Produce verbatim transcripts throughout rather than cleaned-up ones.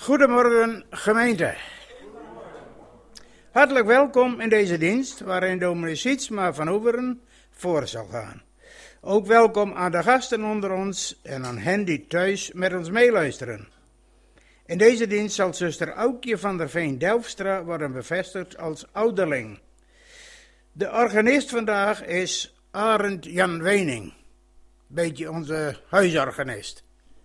Goedemorgen gemeente. Hartelijk welkom in deze dienst waarin dominee Sietsma van Oeveren voor zal gaan. Ook welkom aan de gasten onder ons en aan hen die thuis met ons meeluisteren. In deze dienst zal zuster Aukje van der Veen-Delfstra worden bevestigd als ouderling. De organist vandaag is Arend Jan Wening, beetje onze huisorganist.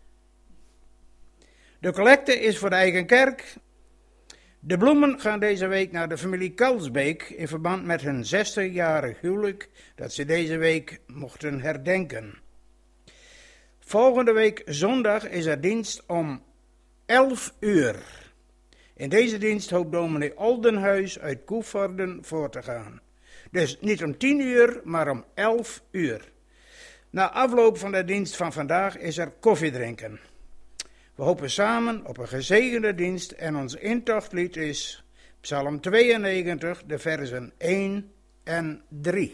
De collecte is voor de eigen kerk. De bloemen gaan deze week naar de familie Kalsbeek in verband met hun zestigjarig huwelijk dat ze deze week mochten herdenken. Volgende week zondag is er dienst om elf uur. In deze dienst hoopt dominee Oldenhuis uit Koevorden voor te gaan. Dus niet om tien uur, maar om elf uur. Na afloop van de dienst van vandaag is er koffie drinken. We hopen samen op een gezegende dienst en ons intochtlied is Psalm tweeënnegentig, de versen één en drie.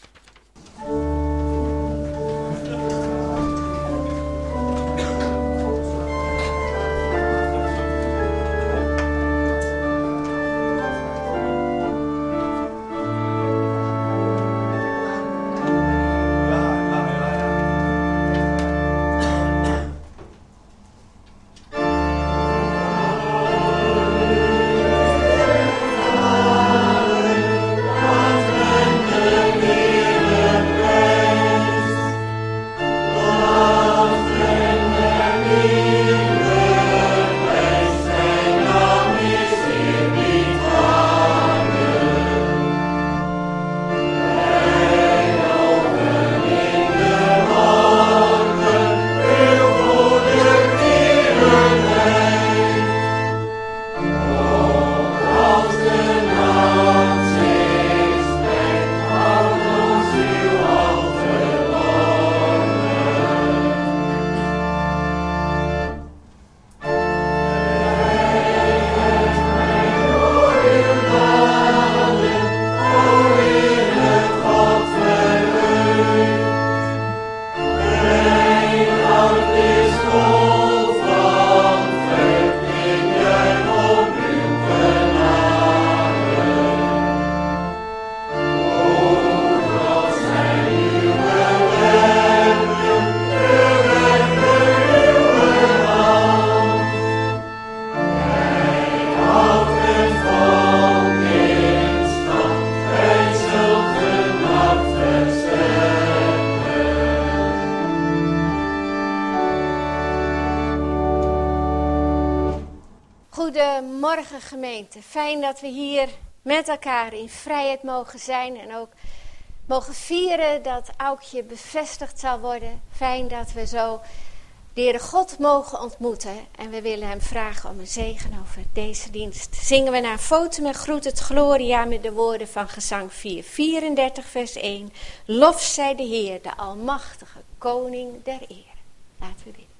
Goedemorgen gemeente, fijn dat we hier met elkaar in vrijheid mogen zijn en ook mogen vieren dat Aukje bevestigd zal worden. Fijn dat we zo de Heere God mogen ontmoeten en we willen hem vragen om een zegen over deze dienst. Zingen we naar Fotum en groet het Gloria met de woorden van gezang vier, vierendertig vers één. Lof zij de Heer, de almachtige koning der eer. Laten we bidden.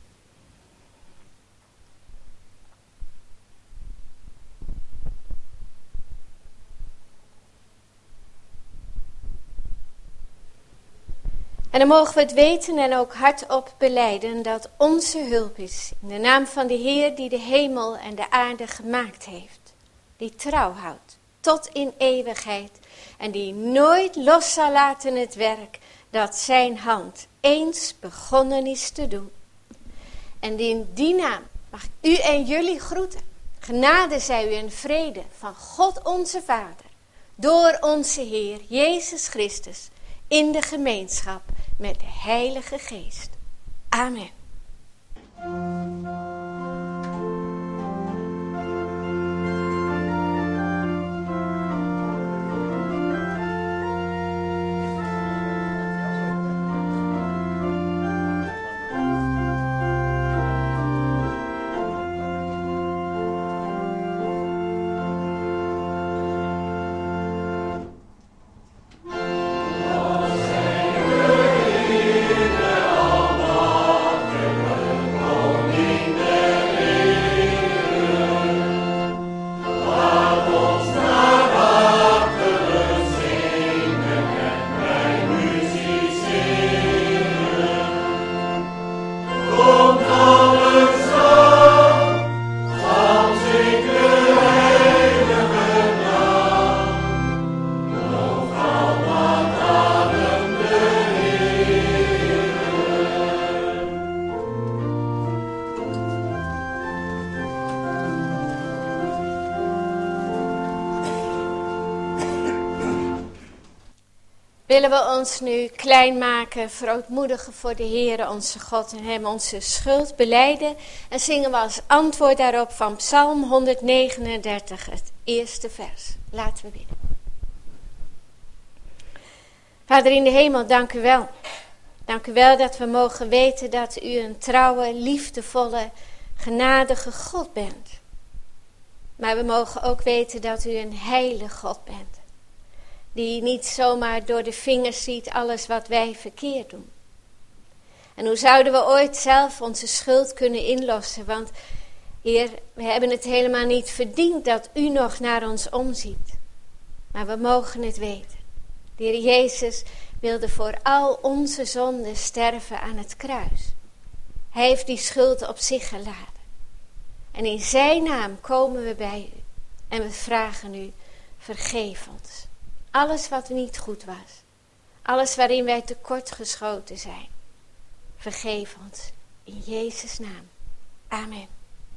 En dan mogen we het weten en ook hardop belijden dat onze hulp is in de naam van de Heer die de hemel en de aarde gemaakt heeft. Die trouw houdt tot in eeuwigheid en die nooit los zal laten het werk dat zijn hand eens begonnen is te doen. En in die naam mag u en jullie groeten. Genade zij u en vrede van God onze Vader, door onze Heer Jezus Christus, in de gemeenschap met de Heilige Geest. Amen. Amen. willen we ons nu klein maken, verootmoedigen voor de Heere onze God en hem onze schuld belijden. En zingen we als antwoord daarop van Psalm honderdnegenendertig, het eerste vers. Laten we bidden. Vader in de hemel, dank u wel. Dank u wel dat we mogen weten dat u een trouwe, liefdevolle, genadige God bent. Maar we mogen ook weten dat u een heilige God bent. Die niet zomaar door de vingers ziet alles wat wij verkeerd doen. En hoe zouden we ooit zelf onze schuld kunnen inlossen? Want Heer, we hebben het helemaal niet verdiend dat u nog naar ons omziet. Maar we mogen het weten. De Heer Jezus wilde voor al onze zonden sterven aan het kruis. Hij heeft die schuld op zich geladen. En in zijn naam komen we bij u. En we vragen u, vergeef ons. Alles wat niet goed was. Alles waarin wij tekortgeschoten zijn. Vergeef ons. In Jezus' naam. Amen.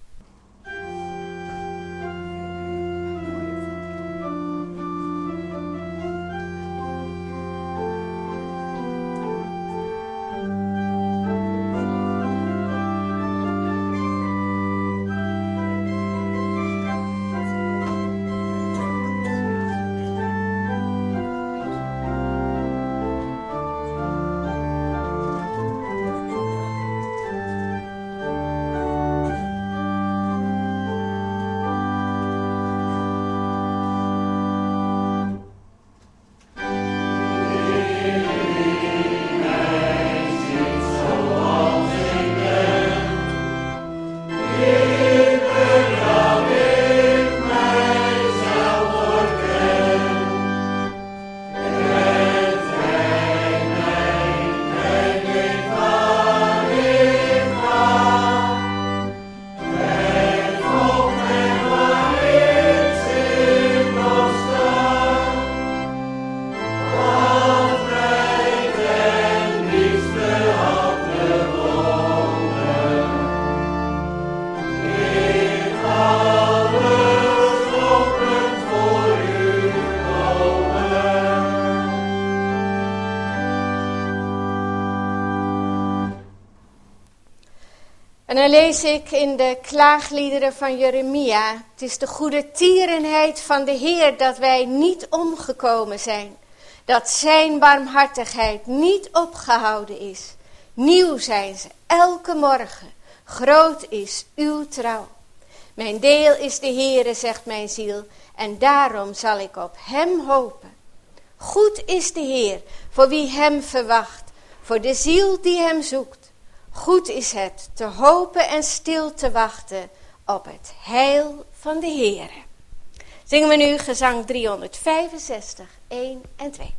En dan lees ik in de klaagliederen van Jeremia. Het is de goede tierenheid van de Heer dat wij niet omgekomen zijn. Dat zijn barmhartigheid niet opgehouden is. Nieuw zijn ze elke morgen. Groot is uw trouw. Mijn deel is de Heere, zegt mijn ziel. En daarom zal ik op hem hopen. Goed is de Heer voor wie hem verwacht. Voor de ziel die hem zoekt. Goed is het te hopen en stil te wachten op het heil van de Heere. Zingen we nu gezang driehonderdvijfenzestig, één en twee.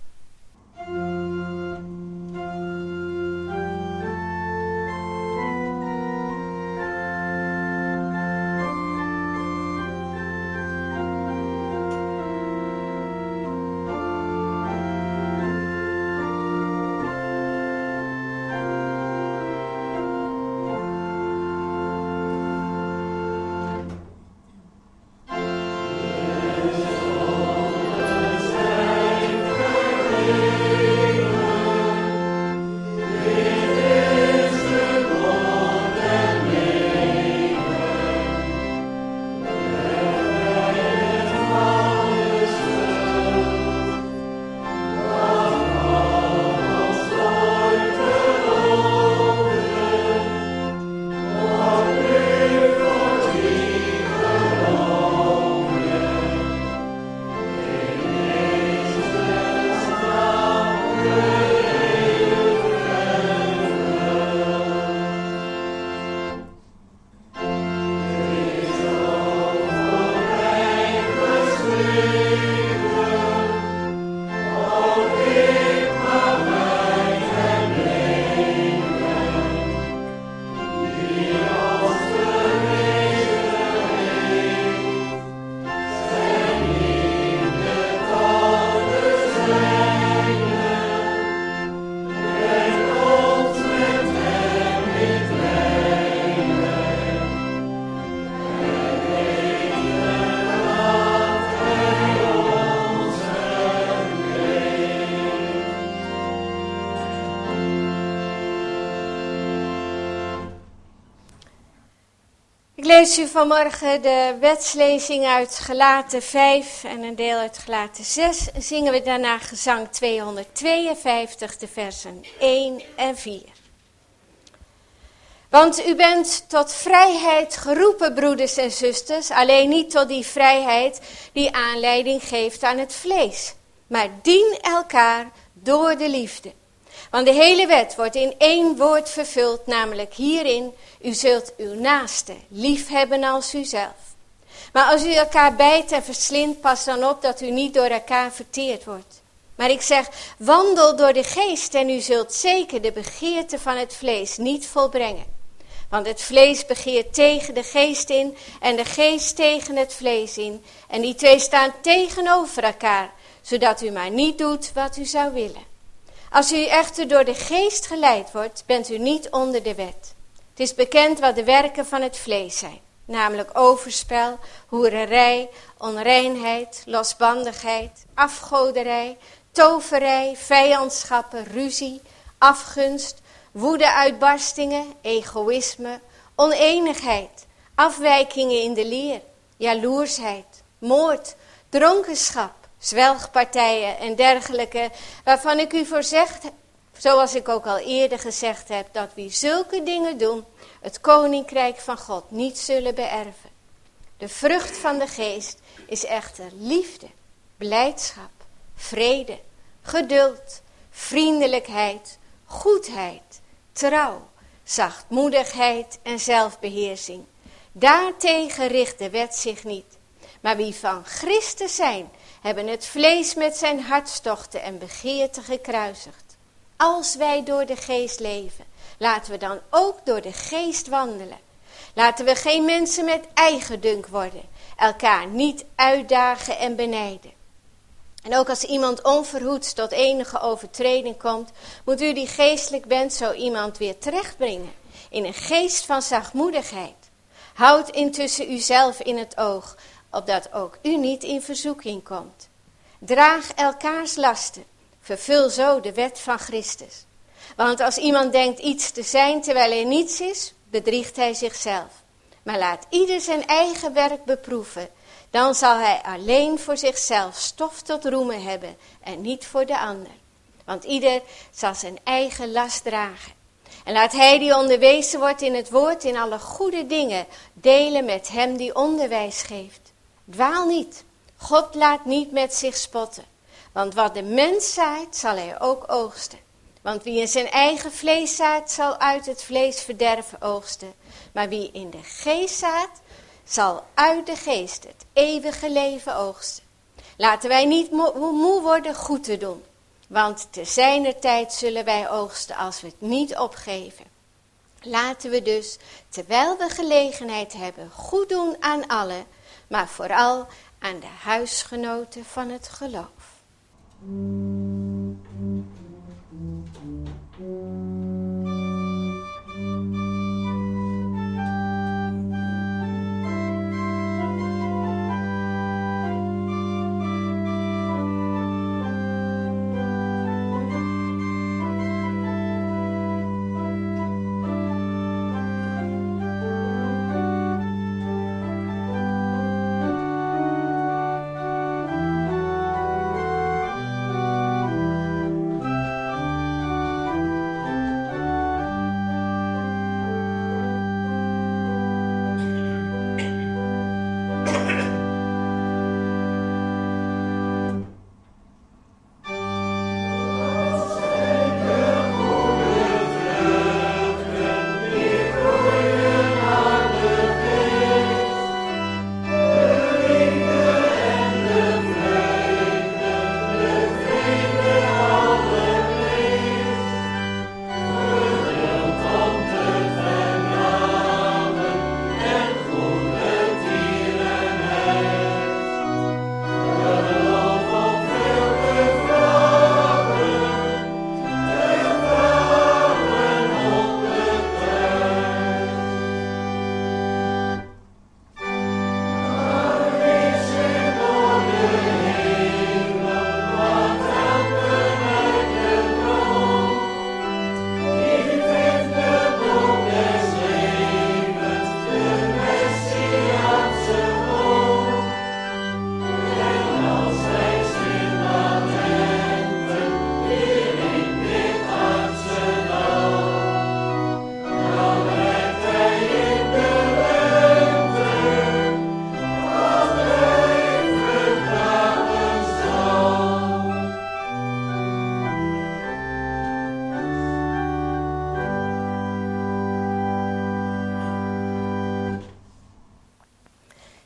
Ik lees u vanmorgen de wetslezing uit Galaten vijf en een deel uit Galaten zes. En zingen we daarna gezang tweehonderdtweeënvijftig, de versen één en vier. Want u bent tot vrijheid geroepen, broeders en zusters, alleen niet tot die vrijheid die aanleiding geeft aan het vlees. Maar dien elkaar door de liefde. Want de hele wet wordt in één woord vervuld, namelijk hierin: u zult uw naaste lief hebben als uzelf. Maar als u elkaar bijt en verslindt, pas dan op dat u niet door elkaar verteerd wordt. Maar ik zeg, wandel door de geest en u zult zeker de begeerte van het vlees niet volbrengen. Want het vlees begeert tegen de geest in en de geest tegen het vlees in. En die twee staan tegenover elkaar, zodat u maar niet doet wat u zou willen. Als u echter door de geest geleid wordt, bent u niet onder de wet. Het is bekend wat de werken van het vlees zijn. Namelijk overspel, hoererij, onreinheid, losbandigheid, afgoderij, toverij, vijandschappen, ruzie, afgunst, woedeuitbarstingen, egoïsme, oneenigheid, afwijkingen in de leer, jaloersheid, moord, dronkenschap, zwelgpartijen en dergelijke, waarvan ik u voor zeg, zoals ik ook al eerder gezegd heb, dat wie zulke dingen doen, het koninkrijk van God niet zullen beërven. De vrucht van de geest is echter liefde, blijdschap, vrede, geduld, vriendelijkheid, goedheid, trouw, zachtmoedigheid en zelfbeheersing. Daartegen richt de wet zich niet. Maar wie van Christus zijn, hebben het vlees met zijn hartstochten en begeerten gekruisigd. Als wij door de geest leven, laten we dan ook door de geest wandelen. Laten we geen mensen met eigendunk worden, elkaar niet uitdagen en benijden. En ook als iemand onverhoeds tot enige overtreding komt, moet u die geestelijk bent zo iemand weer terechtbrengen in een geest van zachtmoedigheid. Houd intussen uzelf in het oog, opdat ook u niet in verzoeking komt. Draag elkaars lasten, vervul zo de wet van Christus. Want als iemand denkt iets te zijn terwijl hij niets is, bedriegt hij zichzelf. Maar laat ieder zijn eigen werk beproeven, dan zal hij alleen voor zichzelf stof tot roemen hebben en niet voor de ander. Want ieder zal zijn eigen last dragen. En laat hij die onderwezen wordt in het woord in alle goede dingen delen met hem die onderwijs geeft. Dwaal niet, God laat niet met zich spotten. Want wat de mens zaait, zal hij ook oogsten. Want wie in zijn eigen vlees zaait, zal uit het vlees verderven oogsten. Maar wie in de geest zaait, zal uit de geest het eeuwige leven oogsten. Laten wij niet mo- moe worden goed te doen. Want te zijner tijd zullen wij oogsten als we het niet opgeven. Laten we dus, terwijl we gelegenheid hebben, goed doen aan allen, maar vooral aan de huisgenoten van het geloof.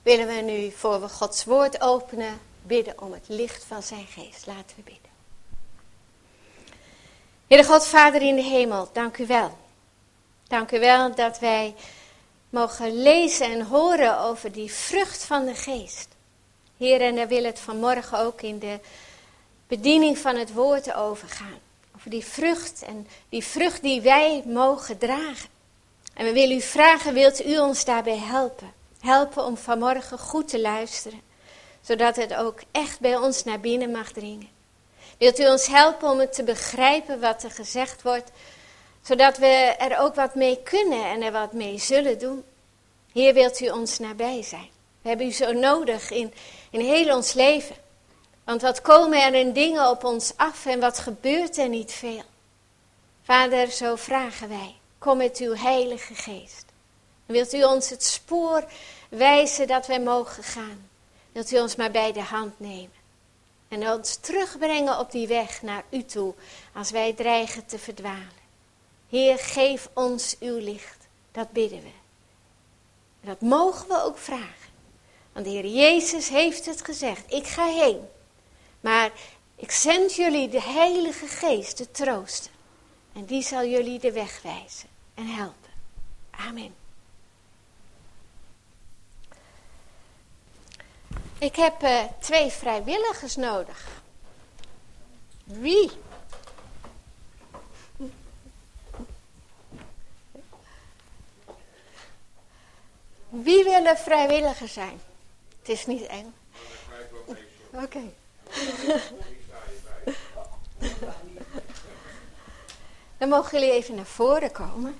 willen we nu, voor we Gods woord openen, bidden om het licht van zijn geest. Laten we bidden. Heere God, Vader in de hemel, dank u wel. Dank u wel dat wij mogen lezen en horen over die vrucht van de geest. Heer, en daar wil het vanmorgen ook in de bediening van het woord overgaan. Over die vrucht en die vrucht die wij mogen dragen. En we willen u vragen, wilt u ons daarbij helpen? Helpen om vanmorgen goed te luisteren, zodat het ook echt bij ons naar binnen mag dringen. Wilt u ons helpen om het te begrijpen wat er gezegd wordt, zodat we er ook wat mee kunnen en er wat mee zullen doen. Heer, wilt u ons nabij zijn? We hebben u zo nodig in, in heel ons leven. Want wat komen er in dingen op ons af en wat gebeurt er niet veel? Vader, zo vragen wij, kom met uw heilige geest. Wilt u ons het spoor wijzen dat wij mogen gaan? Wilt u ons maar bij de hand nemen? En ons terugbrengen op die weg naar u toe, als wij dreigen te verdwalen. Heer, geef ons uw licht, dat bidden we. En dat mogen we ook vragen. Want de Heer Jezus heeft het gezegd, ik ga heen. Maar ik zend jullie de Heilige Geest, de trooster. En die zal jullie de weg wijzen en helpen. Amen. Ik heb uh, twee vrijwilligers nodig. Wie? Wie willen vrijwilliger zijn? Het is niet eng. Oké. Okay. Dan mogen jullie even naar voren komen.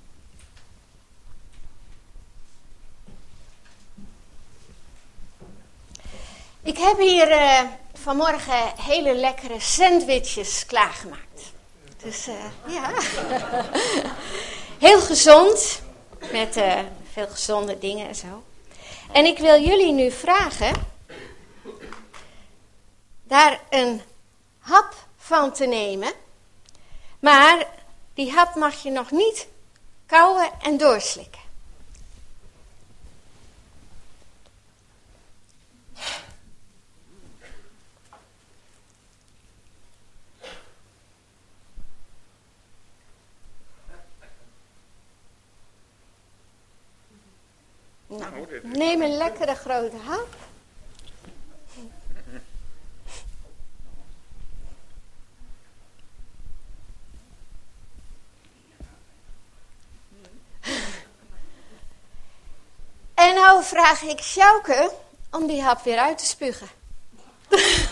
Ik heb hier uh, vanmorgen hele lekkere sandwiches klaargemaakt. Dus uh, ja, heel gezond, met uh, veel gezonde dingen en zo. En ik wil jullie nu vragen daar een hap van te nemen. Maar die hap mag je nog niet kauwen en doorslikken. Nou, neem een lekkere grote hap. En nou vraag ik Sjouke om die hap weer uit te spugen. Het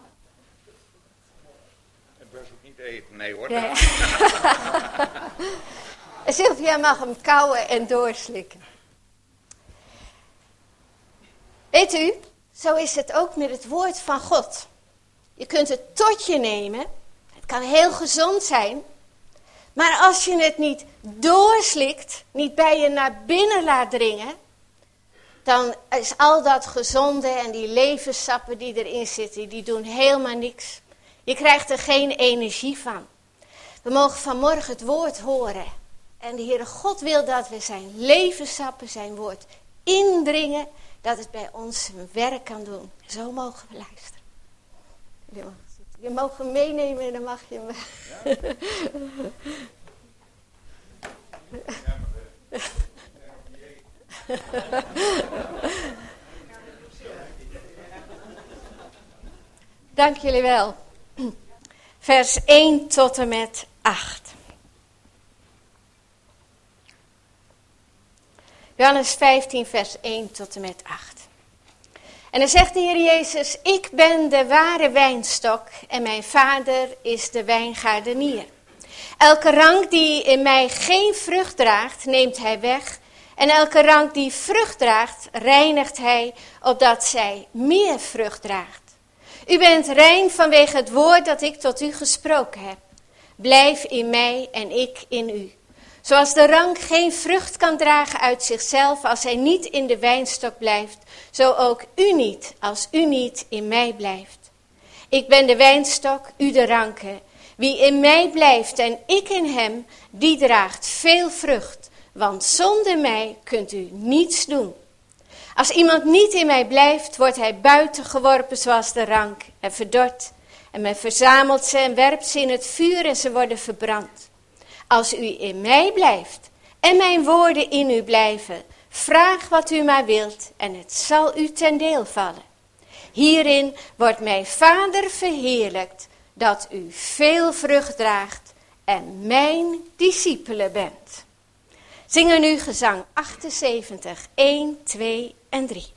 was ook niet eten, nee hoor. Ja. Sylvia mag hem kauwen en doorslikken. Weet u, zo is het ook met het woord van God. Je kunt het tot je nemen. Het kan heel gezond zijn. Maar als je het niet doorslikt, niet bij je naar binnen laat dringen, dan is al dat gezonde en die levenssappen die erin zitten, die doen helemaal niks. Je krijgt er geen energie van. We mogen vanmorgen het woord horen. En de Heere God wil dat we zijn levenssappen, zijn woord indringen, dat het bij ons zijn werk kan doen. Zo mogen we luisteren. Je mag, je mag hem meenemen en dan mag je hem. Dank jullie wel. Vers één tot en met acht. Johannes vijftien, vers één tot en met acht. En dan zegt de Heer Jezus, ik ben de ware wijnstok en mijn Vader is de wijngaardenier. Elke rank die in mij geen vrucht draagt, neemt hij weg. En elke rank die vrucht draagt, reinigt hij, opdat zij meer vrucht draagt. U bent rein vanwege het woord dat ik tot u gesproken heb. Blijf in mij en ik in u. Zoals de rank geen vrucht kan dragen uit zichzelf als hij niet in de wijnstok blijft, zo ook u niet als u niet in mij blijft. Ik ben de wijnstok, u de ranken. Wie in mij blijft en ik in hem, die draagt veel vrucht, want zonder mij kunt u niets doen. Als iemand niet in mij blijft, wordt hij buiten geworpen zoals de rank en verdord. En men verzamelt ze en werpt ze in het vuur en ze worden verbrand. Als u in mij blijft en mijn woorden in u blijven, vraag wat u maar wilt en het zal u ten deel vallen. Hierin wordt mijn Vader verheerlijkt, dat u veel vrucht draagt en mijn discipelen bent. Zingen nu gezang achtenzeventig, een, twee en drie.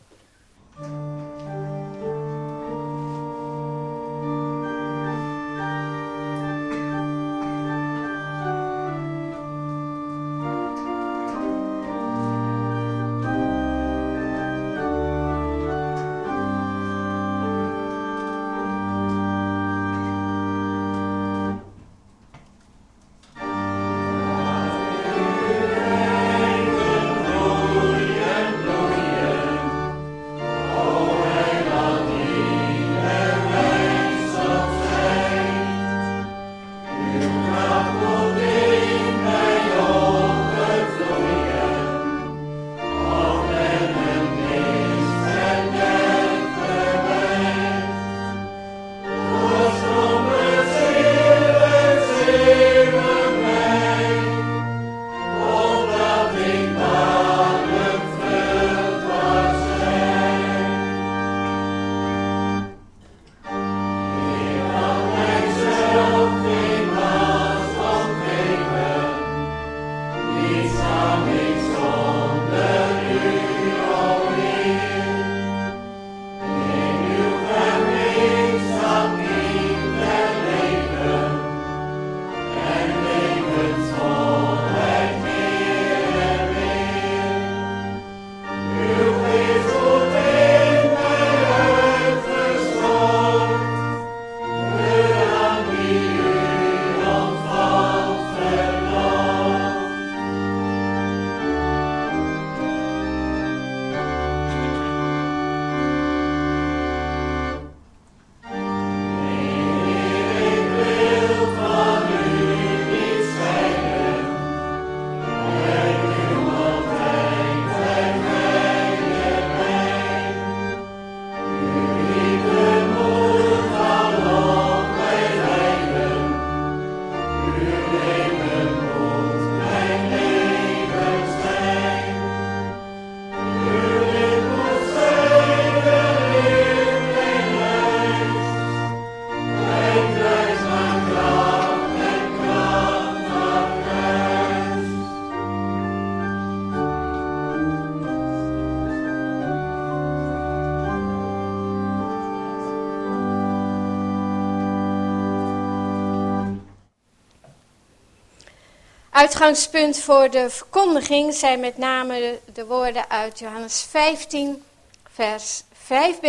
Uitgangspunt voor de verkondiging zijn met name de, de woorden uit Johannes vijftien, vers vijf b.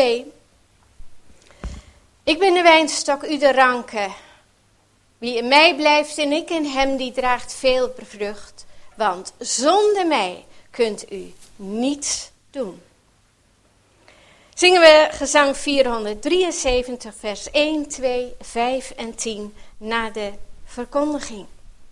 Ik ben de wijnstok, u de ranken. Wie in mij blijft en ik in hem, die draagt veel vrucht. Want zonder mij kunt u niets doen. Zingen we gezang vierhonderddrieënzeventig, vers één, twee, vijf en tien na de verkondiging.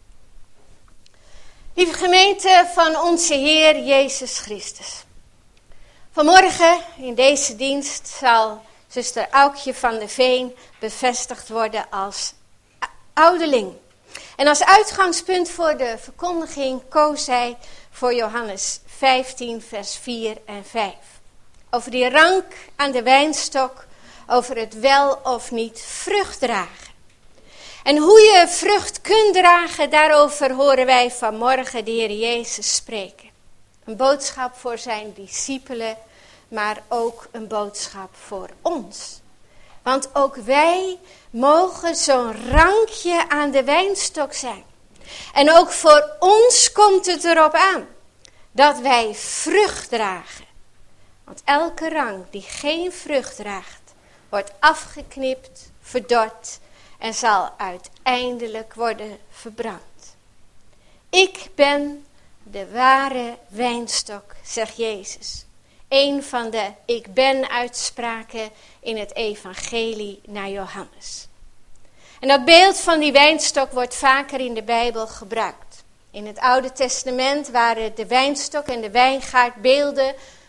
Lieve gemeente van onze Heer Jezus Christus. Vanmorgen in deze dienst zal zuster Aukje van de Veen bevestigd worden als ouderling. En als uitgangspunt voor de verkondiging koos zij voor Johannes vijftien, vers vier en vijf. Over die rank aan de wijnstok, over het wel of niet vrucht dragen. En hoe je vrucht kunt dragen, daarover horen wij vanmorgen de Heer Jezus spreken. Een boodschap voor zijn discipelen, maar ook een boodschap voor ons. Want ook wij mogen zo'n rankje aan de wijnstok zijn. En ook voor ons komt het erop aan dat wij vrucht dragen. Want elke rank die geen vrucht draagt, wordt afgeknipt, verdord en zal uiteindelijk worden verbrand. Ik ben de ware wijnstok, zegt Jezus. Een van de ik ben uitspraken in het evangelie naar Johannes. En dat beeld van die wijnstok wordt vaker in de Bijbel gebruikt. In het Oude Testament waren de wijnstok en de wijngaard beelden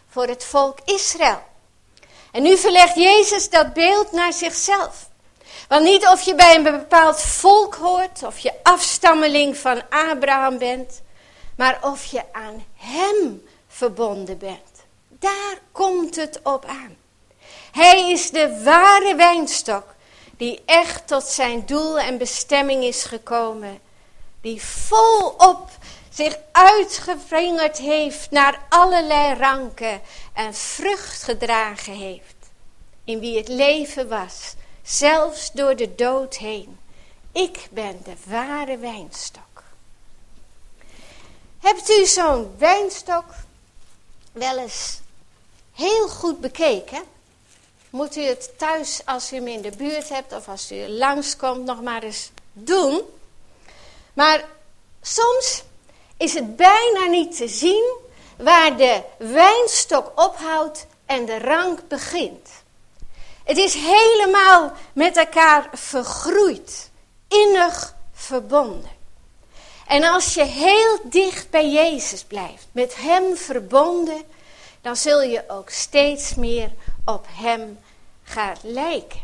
voor het volk Israël. En nu verlegt Jezus dat beeld naar zichzelf. Want niet of je bij een bepaald volk hoort, of je afstammeling van Abraham bent, maar of je aan hem verbonden bent. Daar komt het op aan. Hij is de ware wijnstok die echt tot zijn doel en bestemming is gekomen. Die volop zich uitgevingerd heeft naar allerlei ranken en vrucht gedragen heeft. In wie het leven was, zelfs door de dood heen. Ik ben de ware wijnstok. Hebt u zo'n wijnstok wel eens heel goed bekeken? Moet u het thuis, als u hem in de buurt hebt of als u er langskomt, nog maar eens doen. Maar soms is het bijna niet te zien waar de wijnstok ophoudt en de rank begint. Het is helemaal met elkaar vergroeid, innig verbonden. En als je heel dicht bij Jezus blijft, met hem verbonden, dan zul je ook steeds meer op hem gaan lijken.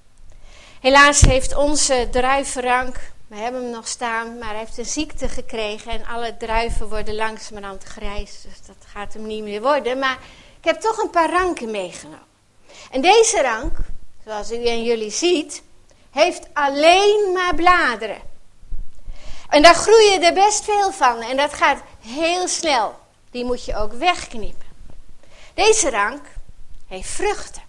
Helaas heeft onze druivenrank, we hebben hem nog staan, maar hij heeft een ziekte gekregen en alle druiven worden langzamerhand grijs, dus dat gaat hem niet meer worden. Maar ik heb toch een paar ranken meegenomen. En deze rank, zoals u en jullie ziet, heeft alleen maar bladeren. En daar groeien er best veel van en dat gaat heel snel. Die moet je ook wegknippen. Deze rank heeft vruchten.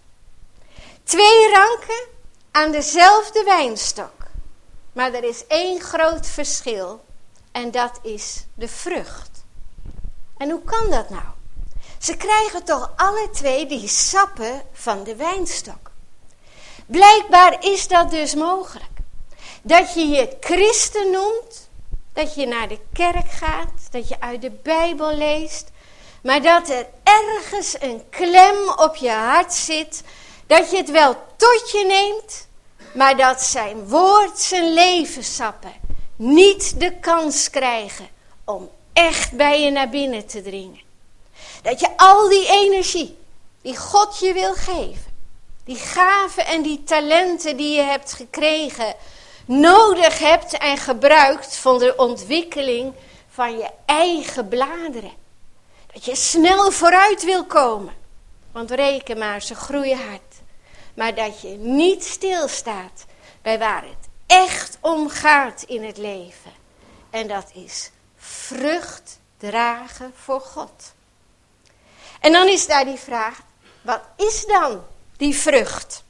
Twee ranken aan dezelfde wijnstok. Maar er is één groot verschil en dat is de vrucht. En hoe kan dat nou? Ze krijgen toch alle twee die sappen van de wijnstok. Blijkbaar is dat dus mogelijk. Dat je je christen noemt, dat je naar de kerk gaat, dat je uit de Bijbel leest, maar dat er ergens een klem op je hart zit, dat je het wel tot je neemt, maar dat zijn woord, zijn levenssappen niet de kans krijgen om echt bij je naar binnen te dringen. Dat je al die energie die God je wil geven, die gaven en die talenten die je hebt gekregen, nodig hebt en gebruikt voor de ontwikkeling van je eigen bladeren. Dat je snel vooruit wil komen, want reken maar, ze groeien hard. Maar dat je niet stilstaat bij waar het echt om gaat in het leven. En dat is vrucht dragen voor God. En dan is daar die vraag, wat is dan die vrucht?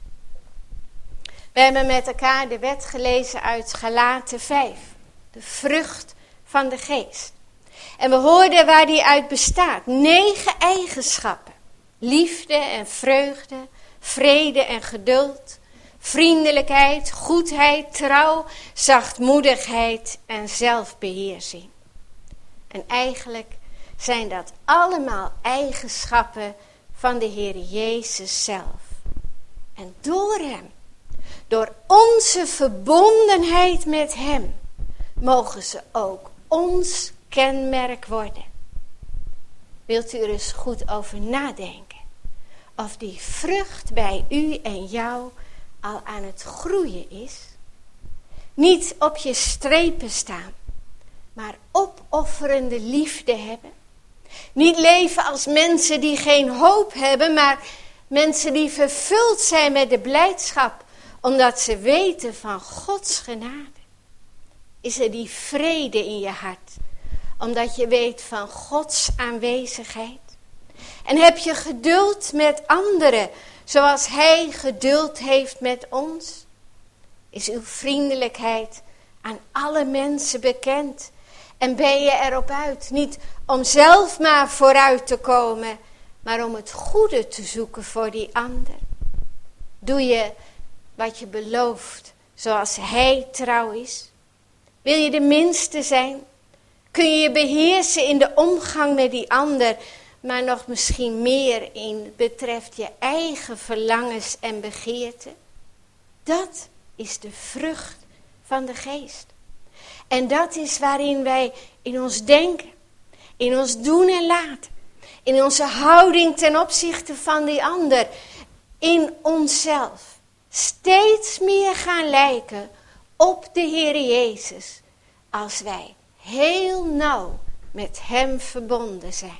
We hebben met elkaar de wet gelezen uit Galaten vijf. De vrucht van de geest. En we hoorden waar die uit bestaat. Negen eigenschappen. Liefde en vreugde, vrede en geduld, vriendelijkheid, goedheid, trouw, zachtmoedigheid en zelfbeheersing. En eigenlijk zijn dat allemaal eigenschappen van de Heer Jezus zelf. En door hem, door onze verbondenheid met hem, mogen ze ook ons kenmerk worden. Wilt u er eens goed over nadenken? Of die vrucht bij u en jou al aan het groeien is? Niet op je strepen staan, maar opofferende liefde hebben. Niet leven als mensen die geen hoop hebben, maar mensen die vervuld zijn met de blijdschap, omdat ze weten van Gods genade. Is er die vrede in je hart, omdat je weet van Gods aanwezigheid? En heb je geduld met anderen, zoals Hij geduld heeft met ons? Is uw vriendelijkheid aan alle mensen bekend? En ben je erop uit, niet om zelf maar vooruit te komen, maar om het goede te zoeken voor die ander? Doe je wat je belooft, zoals Hij trouw is? Wil je de minste zijn? Kun je je beheersen in de omgang met die ander, maar nog misschien meer in betreft je eigen verlangens en begeerten? Dat is de vrucht van de geest. En dat is waarin wij in ons denken, in ons doen en laten, In onze houding ten opzichte van die ander. In onszelf. Steeds meer gaan lijken op de Heer Jezus. Als wij heel nauw met hem verbonden zijn.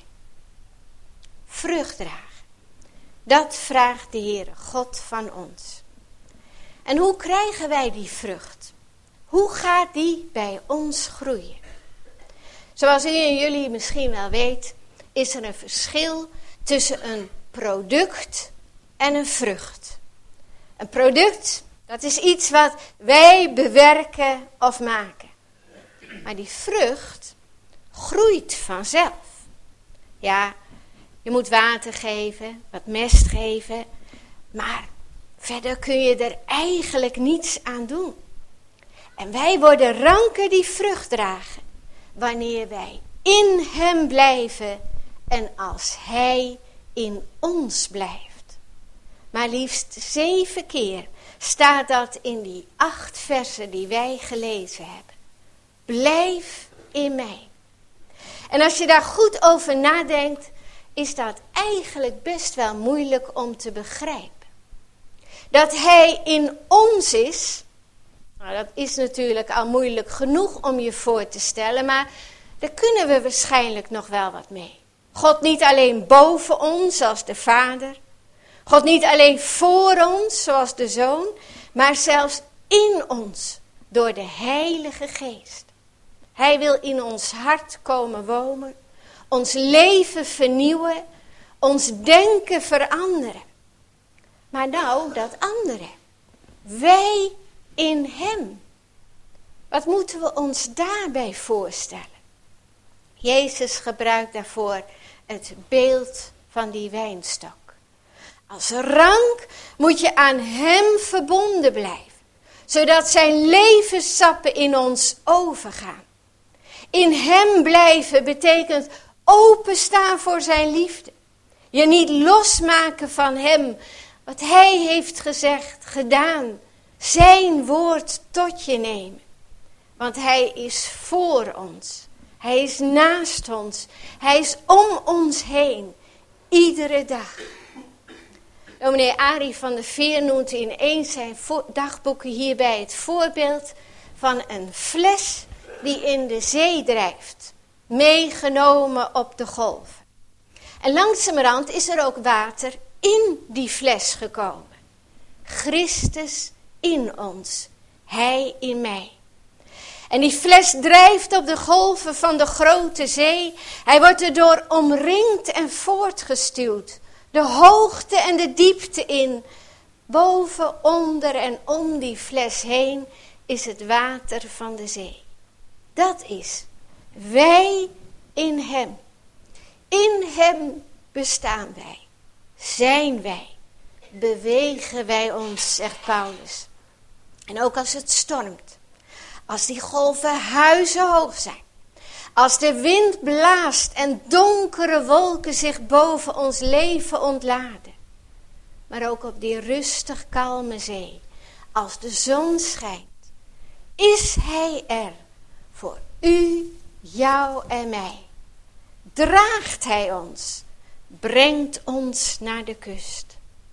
Vrucht dragen. Dat vraagt de Heere God van ons. En hoe krijgen wij die vrucht? Hoe gaat die bij ons groeien? Zoals u en jullie misschien wel weet, is er een verschil tussen een product en een vrucht. Een product, dat is iets wat wij bewerken of maken. Maar die vrucht groeit vanzelf. Ja, je moet water geven, wat mest geven, maar verder kun je er eigenlijk niets aan doen. En wij worden ranken die vrucht dragen, wanneer wij in hem blijven en als hij in ons blijft. Maar liefst zeven keer staat dat in die acht versen die wij gelezen hebben. Blijf in mij. En als je daar goed over nadenkt, is dat eigenlijk best wel moeilijk om te begrijpen. Dat hij in ons is, nou dat is natuurlijk al moeilijk genoeg om je voor te stellen, maar daar kunnen we waarschijnlijk nog wel wat mee. God niet alleen boven ons, zoals de Vader. God niet alleen voor ons, zoals de Zoon, maar zelfs in ons, door de Heilige Geest. Hij wil in ons hart komen wonen, ons leven vernieuwen, ons denken veranderen. Maar nou, dat andere. Wij in hem. Wat moeten we ons daarbij voorstellen? Jezus gebruikt daarvoor het beeld van die wijnstok. Als rank moet je aan hem verbonden blijven, zodat zijn levenssappen in ons overgaan. In hem blijven betekent openstaan voor zijn liefde. Je niet losmaken van hem, wat hij heeft gezegd, gedaan. Zijn woord tot je nemen. Want hij is voor ons. Hij is naast ons. Hij is om ons heen. Iedere dag. Dominee Arie van der Veer noemt in een zijn dagboeken hierbij het voorbeeld van een fles die in de zee drijft. Meegenomen op de golven. En langzamerhand is er ook water in die fles gekomen. Christus in ons. Hij in mij. En die fles drijft op de golven van de grote zee. Hij wordt erdoor omringd en voortgestuwd. De hoogte en de diepte in. Boven, onder en om die fles heen is het water van de zee. Dat is wij in hem. In hem bestaan wij. Zijn wij. Bewegen wij ons, zegt Paulus. En ook als het stormt. Als die golven huizenhoog zijn. Als de wind blaast en donkere wolken zich boven ons leven ontladen. Maar ook op die rustig kalme zee. Als de zon schijnt. Is hij er voor u, jou en mij. Draagt hij ons. Brengt ons naar de kust.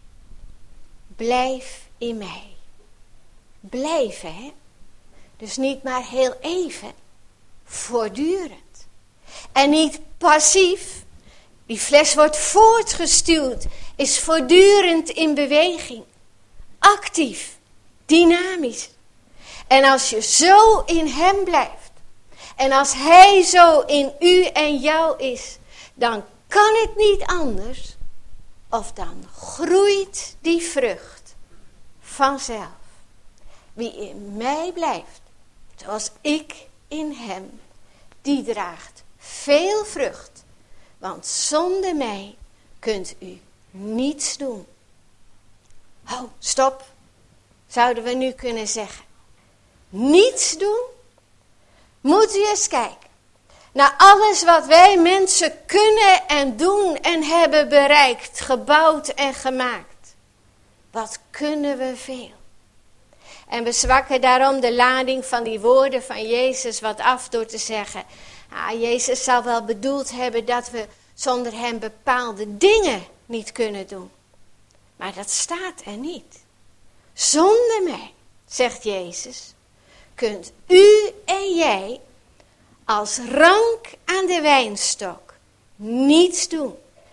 Blijf in mij. Blijven, hè? Dus niet maar heel even. Voortdurend. En niet passief. Die fles wordt voortgestuwd. Is voortdurend in beweging. Actief. Dynamisch. En als je zo in hem blijft. En als hij zo in u en jou is. Dan kan het niet anders. Of dan groeit die vrucht vanzelf. Wie in mij blijft. Zoals ik in hem. Die draagt veel vrucht. Want zonder mij kunt u niets doen. Oh, stop. Zouden we nu kunnen zeggen. Niets doen? Moet u eens kijken. Naar alles wat wij mensen kunnen en doen en hebben bereikt, gebouwd en gemaakt. Wat kunnen we veel. En we zwakken daarom de lading van die woorden van Jezus wat af door te zeggen. Ah, Jezus zal wel bedoeld hebben dat we zonder hem bepaalde dingen niet kunnen doen. Maar dat staat er niet. Zonder mij, zegt Jezus, kunt u en jij als rank aan de wijnstok niets doen.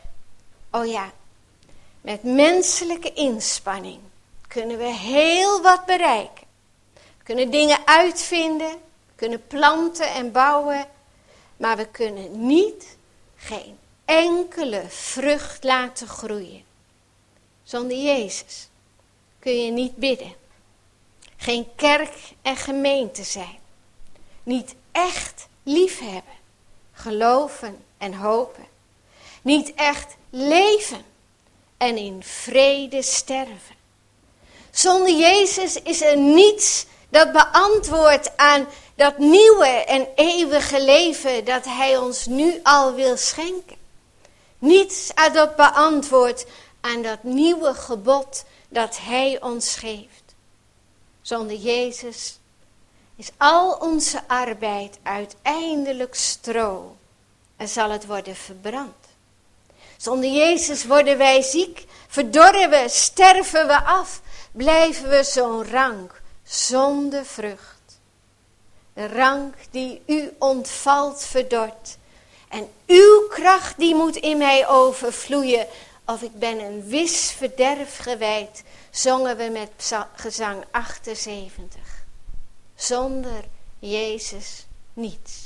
Oh ja, met menselijke inspanning kunnen we heel wat bereiken. We kunnen dingen uitvinden, kunnen planten en bouwen, maar we kunnen niet, geen enkele vrucht laten groeien. Zonder Jezus kun je niet bidden, geen kerk en gemeente zijn, niet echt liefhebben, geloven en hopen, niet echt leven en in vrede sterven. Zonder Jezus is er niets dat beantwoordt aan dat nieuwe en eeuwige leven dat Hij ons nu al wil schenken. Niets dat beantwoordt aan dat nieuwe gebod dat Hij ons geeft. Zonder Jezus is al onze arbeid uiteindelijk stro en zal het worden verbrand. Zonder Jezus worden wij ziek, verdorren we, sterven we af, blijven we zo'n rank zonder vrucht. De rank die u ontvalt verdort. En uw kracht die moet in mij overvloeien. Of ik ben een wis verderf gewijd, zongen we met psa- gezang achtenzeventig. Zonder Jezus niets.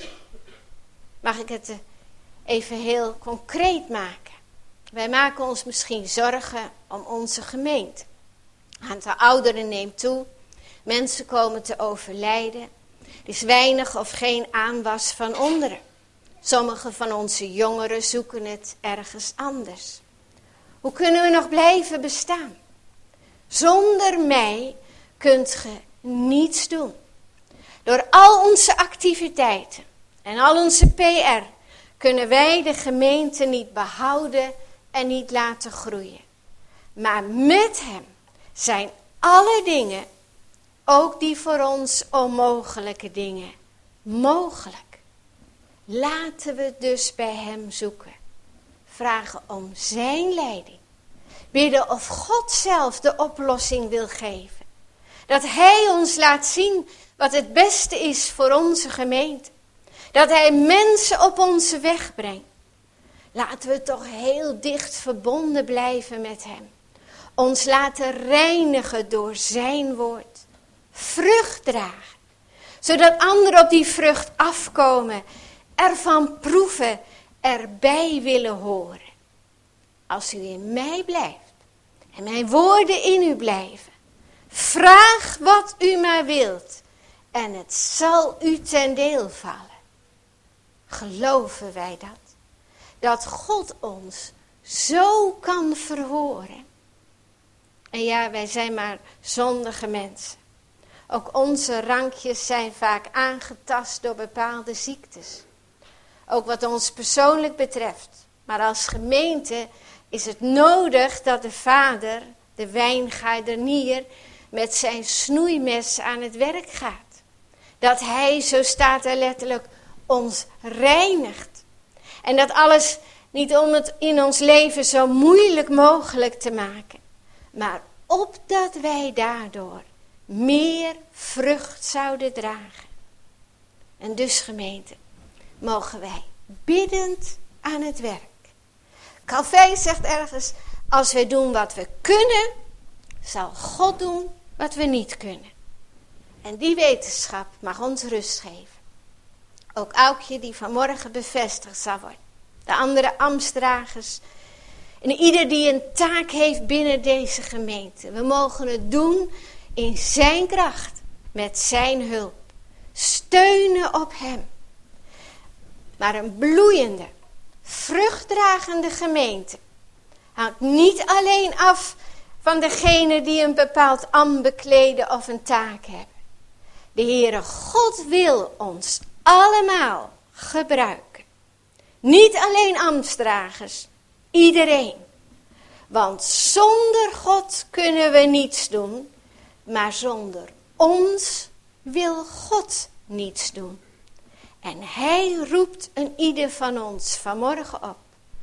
Mag ik het even heel concreet maken? Wij maken ons misschien zorgen om onze gemeente. Het aantal ouderen neemt toe. Mensen komen te overlijden. Er is weinig of geen aanwas van onderen. Sommige van onze jongeren zoeken het ergens anders. Hoe kunnen we nog blijven bestaan? Zonder mij kunt ge niets doen. Door al onze activiteiten en al onze P R kunnen wij de gemeente niet behouden en niet laten groeien. Maar met hem zijn alle dingen, ook die voor ons onmogelijke dingen, mogelijk. Laten we dus bij hem zoeken. Vragen om zijn leiding. Bidden of God zelf de oplossing wil geven. Dat hij ons laat zien wat het beste is voor onze gemeente. Dat hij mensen op onze weg brengt. Laten we toch heel dicht verbonden blijven met hem. Ons laten reinigen door zijn woord. Vrucht dragen. Zodat anderen op die vrucht afkomen. Ervan proeven. Erbij willen horen. Als u in mij blijft. En mijn woorden in u blijven. Vraag wat u maar wilt. En het zal u ten deel vallen. Geloven wij dat? Dat God ons zo kan verhoren. En ja, wij zijn maar zondige mensen. Ook onze rankjes zijn vaak aangetast door bepaalde ziektes. Ook wat ons persoonlijk betreft. Maar als gemeente is het nodig dat de vader, de wijngaardenier, met zijn snoeimes aan het werk gaat. Dat hij, zo staat er letterlijk, ons reinigt. En dat alles niet om het in ons leven zo moeilijk mogelijk te maken. Maar opdat wij daardoor meer vrucht zouden dragen. En dus gemeente, mogen wij biddend aan het werk. Calvijn zegt ergens, als wij doen wat we kunnen, zal God doen wat we niet kunnen. En die wetenschap mag ons rust geven. Ook Aukje die vanmorgen bevestigd zal worden. De andere ambtsdragers. En ieder die een taak heeft binnen deze gemeente. We mogen het doen in zijn kracht. Met zijn hulp. Steunen op hem. Maar een bloeiende, vruchtdragende gemeente hangt niet alleen af van degene die een bepaald ambt bekleden of een taak hebben. De Heere God wil ons allemaal gebruiken. Niet alleen ambtsdragers, iedereen. Want zonder God kunnen we niets doen, maar zonder ons wil God niets doen. En hij roept een ieder van ons vanmorgen op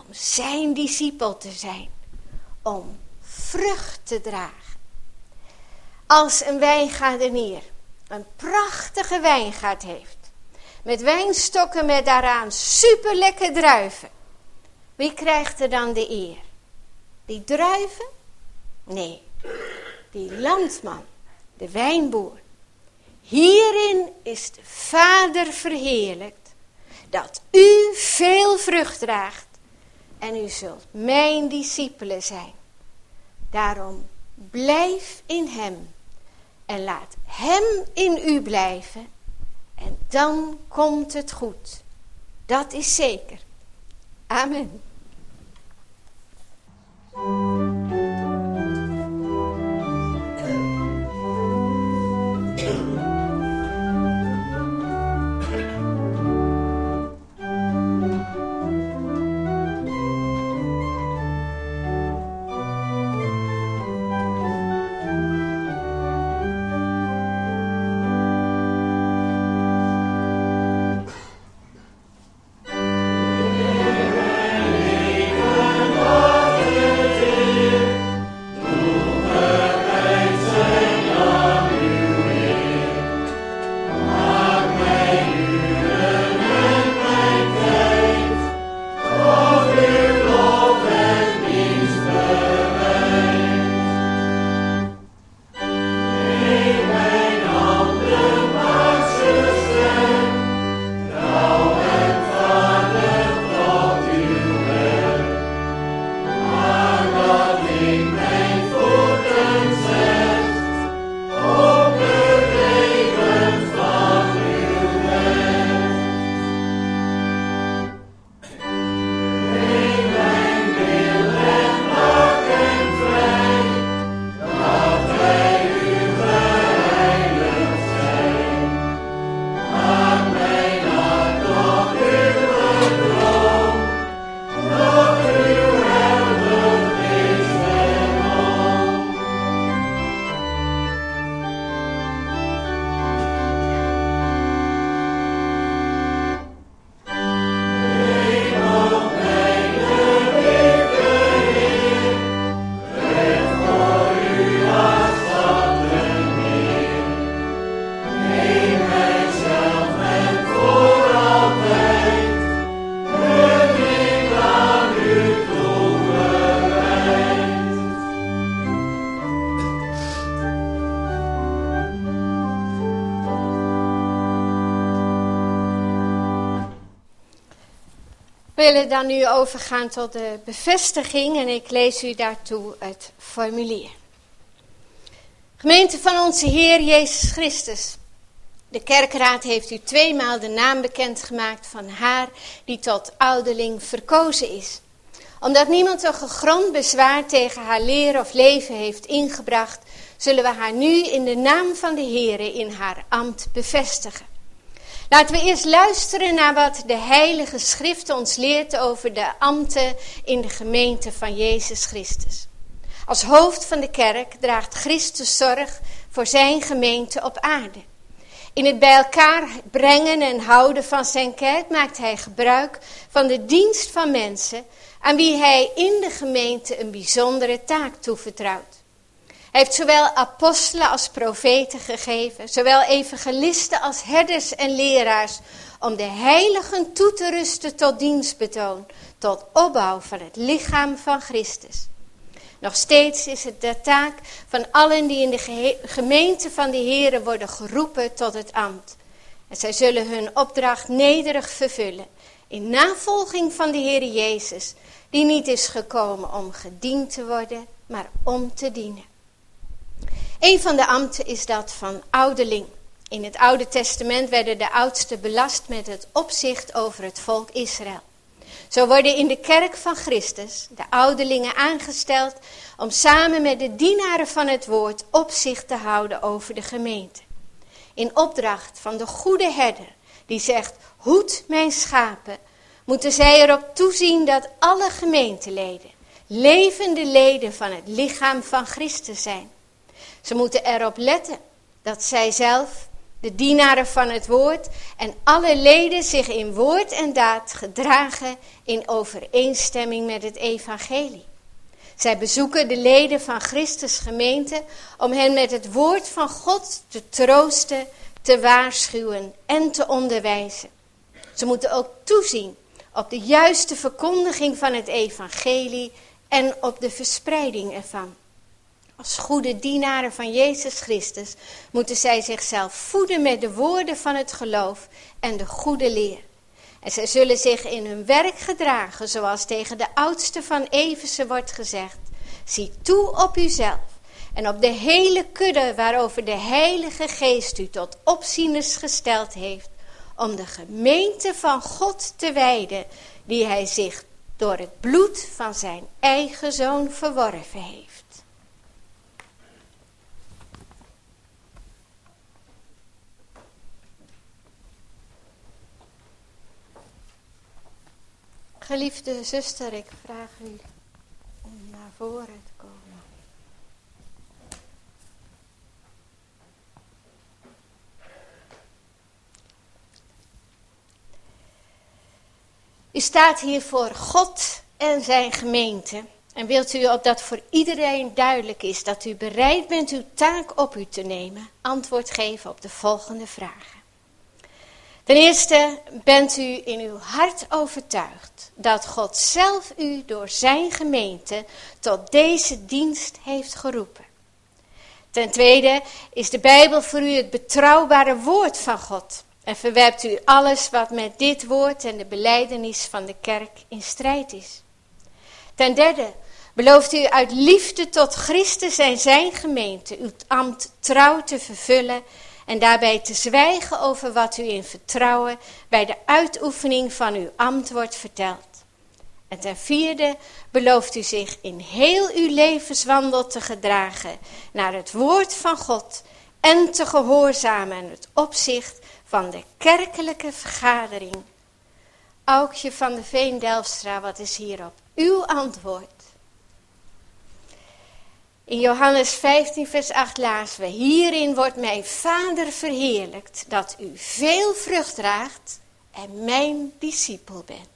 zijn discipel te zijn, om vrucht te dragen. Als een wijngaardenier een prachtige wijngaard heeft, met wijnstokken met daaraan superlekker druiven, wie krijgt er dan de eer? Die druiven? Nee, die landman, de wijnboer. Hierin is de Vader verheerlijkt, dat u veel vrucht draagt en u zult mijn discipelen zijn. Daarom blijf in hem en laat hem in u blijven en dan komt het goed. Dat is zeker. Amen. We willen dan nu overgaan tot de bevestiging en ik lees u daartoe het formulier. Gemeente van onze Heer Jezus Christus. De kerkraad heeft u tweemaal de naam bekendgemaakt van haar die tot ouderling verkozen is. Omdat niemand een gegrond bezwaar tegen haar leer of leven heeft ingebracht, zullen we haar nu in de naam van de Heere in haar ambt bevestigen. Laten we eerst luisteren naar wat de Heilige Schrift ons leert over de ambten in de gemeente van Jezus Christus. Als hoofd van de kerk draagt Christus zorg voor zijn gemeente op aarde. In het bij elkaar brengen en houden van zijn kerk maakt hij gebruik van de dienst van mensen aan wie hij in de gemeente een bijzondere taak toevertrouwt. Hij heeft zowel apostelen als profeten gegeven, zowel evangelisten als herders en leraars, om de heiligen toe te rusten tot dienstbetoon, tot opbouw van het lichaam van Christus. Nog steeds is het de taak van allen die in de gehe- gemeente van de Heere worden geroepen tot het ambt. En zij zullen hun opdracht nederig vervullen, in navolging van de Heere Jezus, die niet is gekomen om gediend te worden, maar om te dienen. Een van de ambten is dat van ouderling. In het Oude Testament werden de oudsten belast met het opzicht over het volk Israël. Zo worden in de kerk van Christus de ouderlingen aangesteld om samen met de dienaren van het woord opzicht te houden over de gemeente. In opdracht van de goede herder die zegt, hoed mijn schapen, moeten zij erop toezien dat alle gemeenteleden levende leden van het lichaam van Christus zijn. Ze moeten erop letten dat zij zelf de dienaren van het woord, en alle leden zich in woord en daad gedragen in overeenstemming met het evangelie. Zij bezoeken de leden van Christus gemeente om hen met het woord van God te troosten, te waarschuwen en te onderwijzen. Ze moeten ook toezien op de juiste verkondiging van het evangelie en op de verspreiding ervan. Als goede dienaren van Jezus Christus moeten zij zichzelf voeden met de woorden van het geloof en de goede leer. En zij zullen zich in hun werk gedragen zoals tegen de oudste van Efeze wordt gezegd. Zie toe op uzelf en op de hele kudde waarover de Heilige Geest u tot opzieners gesteld heeft, om de gemeente van God te wijden, die hij zich door het bloed van zijn eigen zoon verworven heeft. Geliefde zuster, ik vraag u om naar voren te komen. U staat hier voor God en zijn gemeente. En wilt u, opdat voor iedereen duidelijk is dat u bereid bent uw taak op u te nemen, antwoord geven op de volgende vragen. Ten eerste, bent u in uw hart overtuigd dat God zelf u door zijn gemeente tot deze dienst heeft geroepen? Ten tweede, is de Bijbel voor u het betrouwbare woord van God? En verwerpt u alles wat met dit woord en de belijdenis van de kerk in strijd is? Ten derde, belooft u uit liefde tot Christus en zijn gemeente uw ambt trouw te vervullen en daarbij te zwijgen over wat u in vertrouwen bij de uitoefening van uw ambt wordt verteld? En ten vierde, belooft u zich in heel uw levenswandel te gedragen naar het woord van God en te gehoorzamen aan het opzicht van de kerkelijke vergadering? Aukje van de Veen-Delfstra, wat is hierop uw antwoord? In Johannes vijftien vers acht lazen we: hierin wordt mijn Vader verheerlijkt, dat u veel vrucht draagt en mijn discipel bent.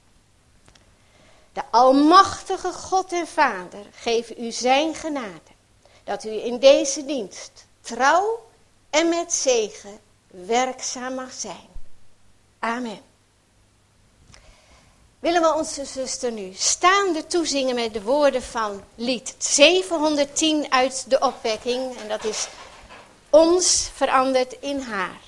De almachtige God en Vader geven u zijn genade, dat u in deze dienst trouw en met zegen werkzaam mag zijn. Amen. Willen we onze zuster nu staande toezingen met de woorden van lied zevenhonderdtien uit de opwekking. En dat is ons veranderd in haar.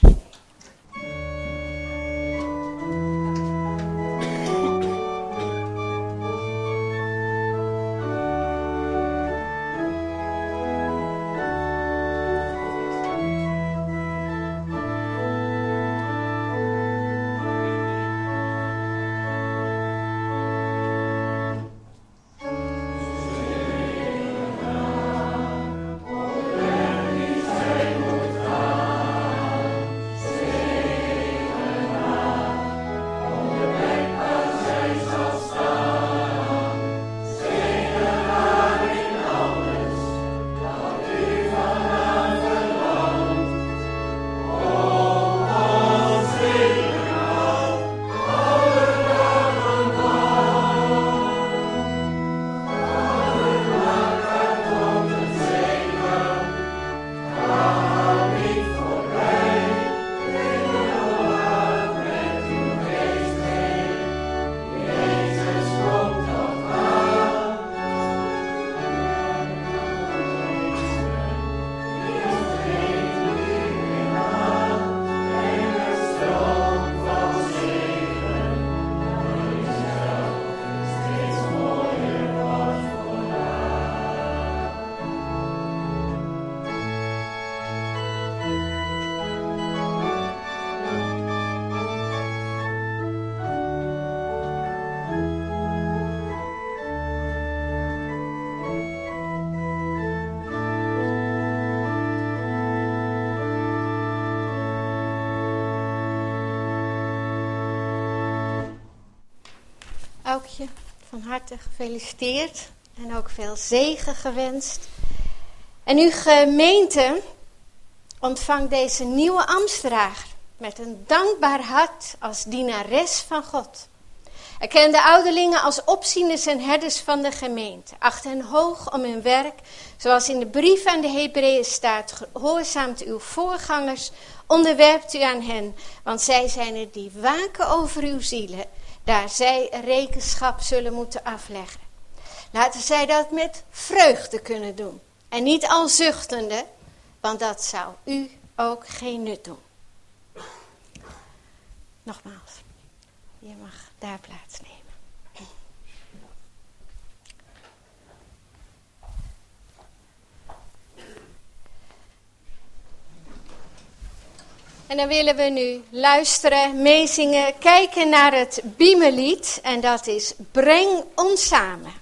Aukje, van harte gefeliciteerd en ook veel zegen gewenst. En uw gemeente ontvang deze nieuwe ambtsdrager met een dankbaar hart als dienares van God. Erken de ouderlingen als opzieners en herders van de gemeente. Acht hen hoog om hun werk, zoals in de brief aan de Hebreeën staat. Gehoorzaamt uw voorgangers, onderwerpt u aan hen, want zij zijn het die waken over uw zielen, daar zij rekenschap zullen moeten afleggen. Laten zij dat met vreugde kunnen doen en niet al zuchtende, want dat zou u ook geen nut doen. Nogmaals, je mag daar plaatsnemen. En dan willen we nu luisteren, meezingen, kijken naar het Bimelied. En dat is Breng ons samen.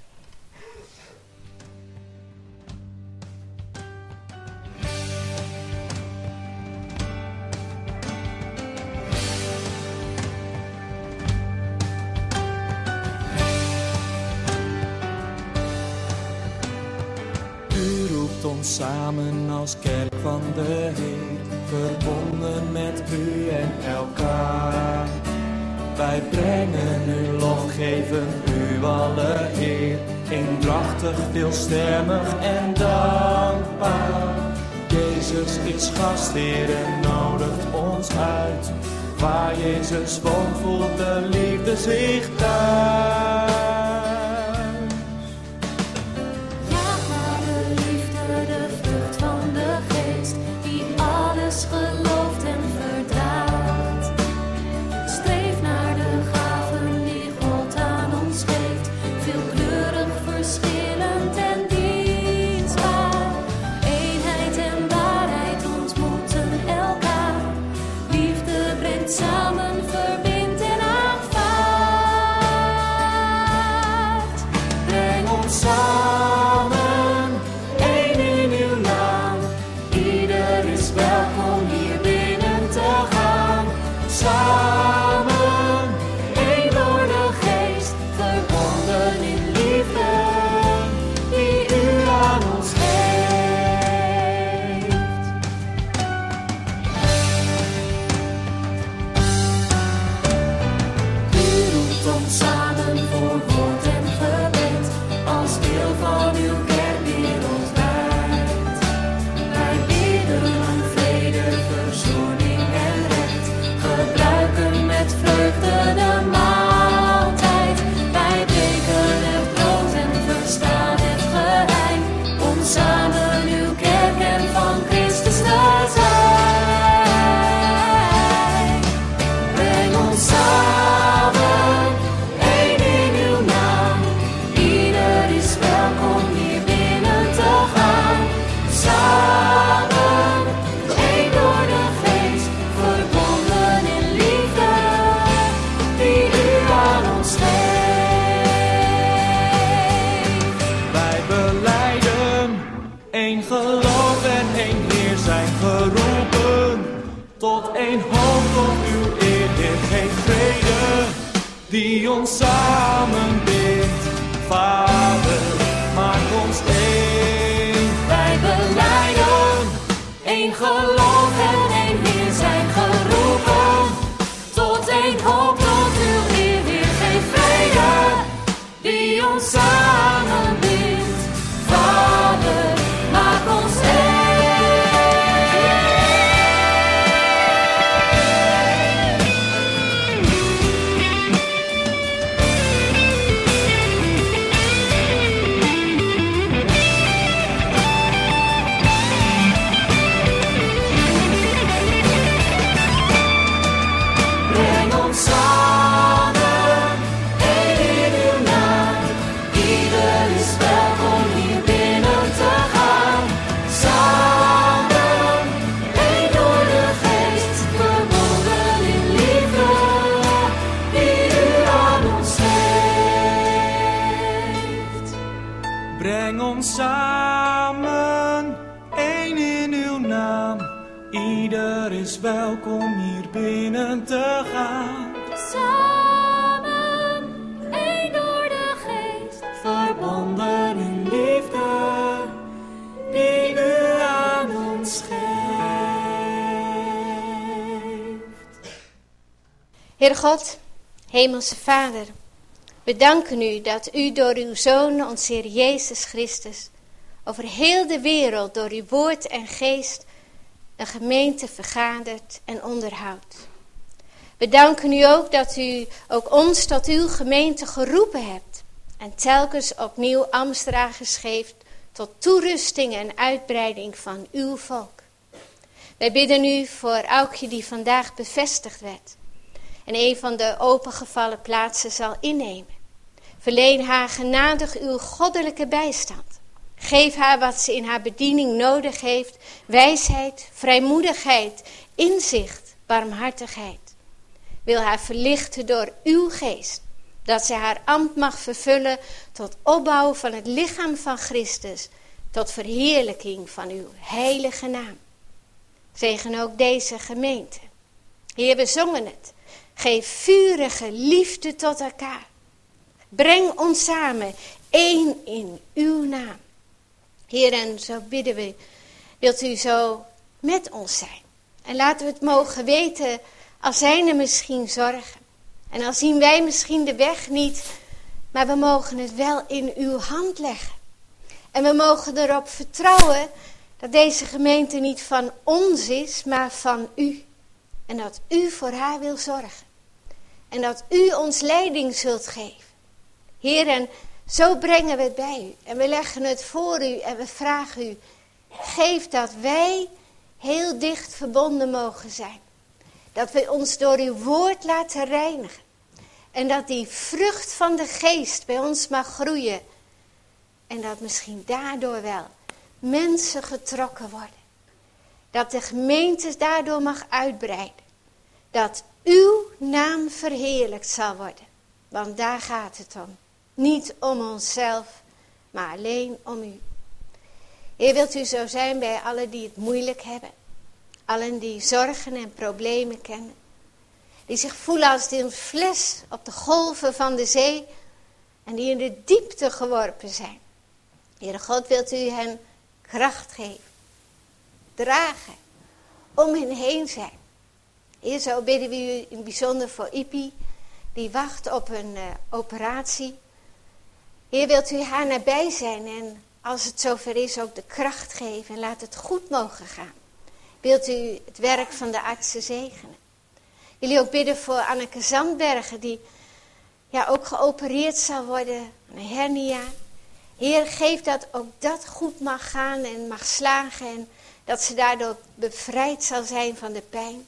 U roept ons samen als kerk van de Heer, verbonden met u en elkaar. Wij brengen u lof, geven u alle eer, eendrachtig, veelstemmig en dankbaar. Jezus is gastheer en nodigt ons uit. Waar Jezus woont, voelt de liefde zich thuis. Gelooft en verdraagt. Streef naar de gaven die God aan ons geeft. Veelkleurig, verschillend en dienstbaar. Eenheid en waarheid ontmoeten elkaar. Liefde brengt samen, verbindt en aanvaardt. Breng ons samen, één in uw naam. Ieder is welkom hier binnen te gaan. Samen, één door de geest, verbonden in liefde, die u aan ons geeft. U roept ons samen voor woord en gebed, als deel van uw kerk wereldwijd. Wij bidden om vrede, verzoening en recht, gebruiken met vreugde de maaltijd. Wij breken het brood en verstaan het geheim, om samen uw kerk en van Christus te zijn. Breng ons samen, één in uw naam. Ieder is welkom hier binnen te gaan. Samen, één door de geest, verbonden in liefde, die u aan ons geeft. Wij belijden, één geloof en één Heer zijn geroepen. Tot één hoop, tot uw eer, Heer, geef vrede, die ons samen bindt. Vader, maak ons één. Wij belijden, één geloof en één Heer zijn geroepen. Tot één hoop, tot uw eer, Heer, geef vrede, die ons samen bindt. Vader, maak ons één. Breng ons samen, één in uw naam. Ieder is welkom hier binnen te gaan. Samen, één door de geest, verbonden in liefde, die u aan ons geeft. Breng ons samen, één in uw naam. Ieder is welkom hier binnen te gaan. Samen, één door de geest, verbonden in liefde, die u aan ons geeft. Heer God, Hemelse Vader, we danken u dat u door uw Zoon, ons Heer Jezus Christus, over heel de wereld door uw woord en geest een gemeente vergadert en onderhoudt. We danken u ook dat u ook ons tot uw gemeente geroepen hebt en telkens opnieuw ambtsdragers geeft tot toerusting en uitbreiding van uw volk. Wij bidden u voor Aukje die vandaag bevestigd werd en een van de opengevallen plaatsen zal innemen. Verleen haar genadig uw goddelijke bijstand. Geef haar wat ze in haar bediening nodig heeft, wijsheid, vrijmoedigheid, inzicht, barmhartigheid. Wil haar verlichten door uw geest, dat zij haar ambt mag vervullen tot opbouw van het lichaam van Christus, tot verheerlijking van uw heilige naam. Zegen ook deze gemeente. Heer, we zongen het. Geef vurige liefde tot elkaar. Breng ons samen, één in uw naam. Heer, en zo bidden we, wilt u zo met ons zijn. En laten we het mogen weten, al zijn er misschien zorgen. En al zien wij misschien de weg niet, maar we mogen het wel in uw hand leggen. En we mogen erop vertrouwen dat deze gemeente niet van ons is, maar van u. En dat u voor haar wil zorgen. En dat u ons leiding zult geven. Heer, en zo brengen we het bij u. En we leggen het voor u en we vragen u, geef dat wij heel dicht verbonden mogen zijn. Dat we ons door uw woord laten reinigen. En dat die vrucht van de geest bij ons mag groeien. En dat misschien daardoor wel mensen getrokken worden. Dat de gemeente daardoor mag uitbreiden. Dat uw naam verheerlijkt zal worden. Want daar gaat het om. Niet om onszelf, maar alleen om u. Heer, wilt u zo zijn bij allen die het moeilijk hebben. Allen die zorgen en problemen kennen. Die zich voelen als een fles op de golven van de zee. En die in de diepte geworpen zijn. Heere God, wilt u hen kracht geven. Dragen. Om hen heen zijn. Heer, zo bidden we u in het bijzonder voor Ipi. Die wacht op een uh, operatie. Heer, wilt u haar nabij zijn. En als het zover is ook de kracht geven. En laat het goed mogen gaan. Wilt u het werk van de artsen zegenen. Jullie ook bidden voor Anneke Zandbergen. Die ja, ook geopereerd zal worden. Een hernia. Heer, geef dat ook dat goed mag gaan en mag slagen. En dat ze daardoor bevrijd zal zijn van de pijn.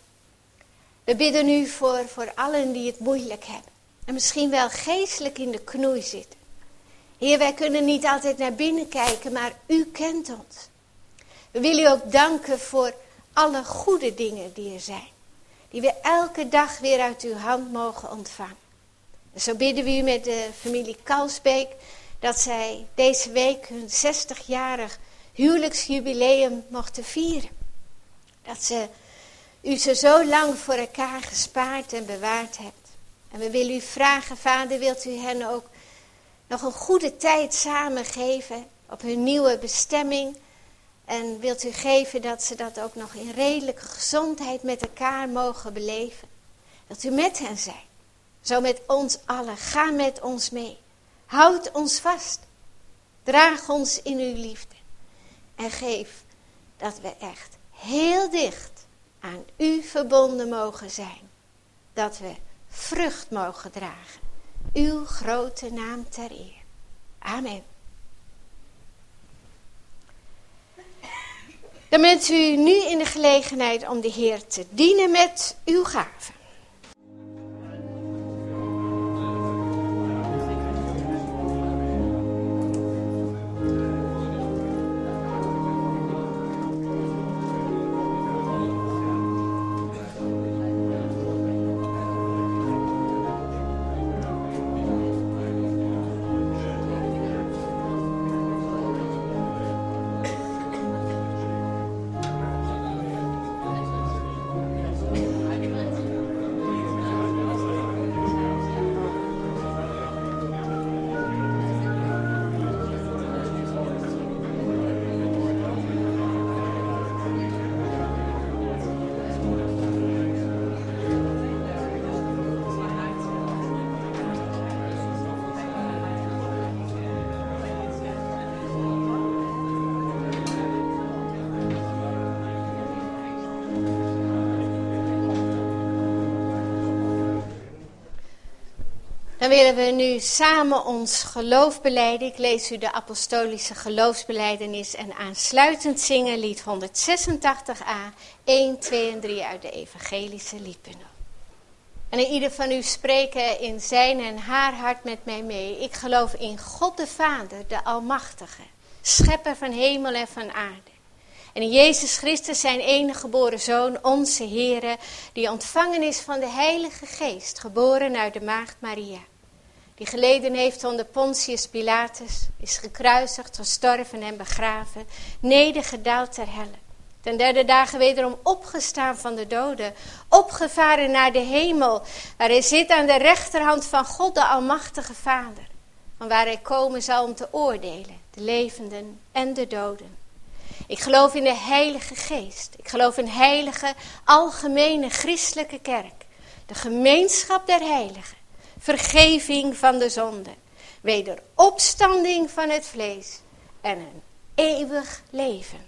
We bidden u voor, voor allen die het moeilijk hebben. En misschien wel geestelijk in de knoei zitten. Heer, wij kunnen niet altijd naar binnen kijken, maar u kent ons. We willen u ook danken voor alle goede dingen die er zijn. Die we elke dag weer uit uw hand mogen ontvangen. En zo bidden we u met de familie Kalsbeek. Dat zij deze week hun zestigjarig huwelijksjubileum mochten vieren. Dat ze u ze zo lang voor elkaar gespaard en bewaard hebt. En we willen u vragen, Vader, wilt u hen ook nog een goede tijd samen geven op hun nieuwe bestemming. En wilt u geven dat ze dat ook nog in redelijke gezondheid met elkaar mogen beleven. Dat u met hen zijn. Zo met ons allen. Ga met ons mee. Houd ons vast. Draag ons in uw liefde. En geef dat we echt heel dicht aan u verbonden mogen zijn. Dat we vrucht mogen dragen. Uw grote naam ter eer. Amen. Dan bent u nu in de gelegenheid om de Heer te dienen met uw gaven. Dan willen we nu samen ons geloof belijden. Ik lees u de apostolische geloofsbelijdenis en aansluitend zingen lied honderdzesentachtig a, één, twee en drie uit de evangelische liedbundel. En in ieder van u spreken in zijn en haar hart met mij mee. Ik geloof in God de Vader, de Almachtige, schepper van hemel en van aarde. En in Jezus Christus, zijn enige geboren Zoon, onze Heere, die ontvangen is van de Heilige Geest, geboren uit de maagd Maria. Die geleden heeft onder Pontius Pilatus, is gekruisigd, gestorven en begraven, nedergedaald ter helle. Ten derde dagen wederom opgestaan van de doden, opgevaren naar de hemel, waar hij zit aan de rechterhand van God de Almachtige Vader. Van waar hij komen zal om te oordelen, de levenden en de doden. Ik geloof in de Heilige Geest. Ik geloof in heilige, algemene, christelijke kerk. De gemeenschap der heiligen. Vergeving van de zonde. Wederopstanding van het vlees. En een eeuwig leven.